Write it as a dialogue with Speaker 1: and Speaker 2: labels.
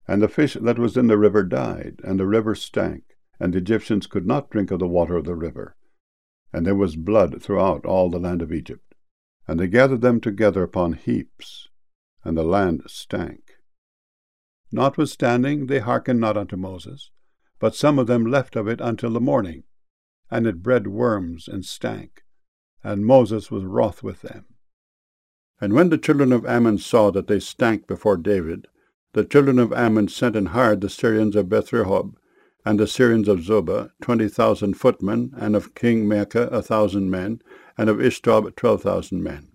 Speaker 1: And the fish that was in the river died, and the river stank, and the Egyptians could not drink of the water of the river. And there was blood throughout all the land of Egypt. And they gathered them together upon heaps, and the land stank. Notwithstanding, they hearkened not unto Moses, but some of them left of it until the morning, and it bred worms and stank, and Moses was wroth with them. And when the children of Ammon saw that they stank before David, the children of Ammon sent and hired the Syrians of Beth-rehob, and the Syrians of Zobah, 20,000 footmen, and of King Maacah 1,000 men, and of Ishtob 12,000 men.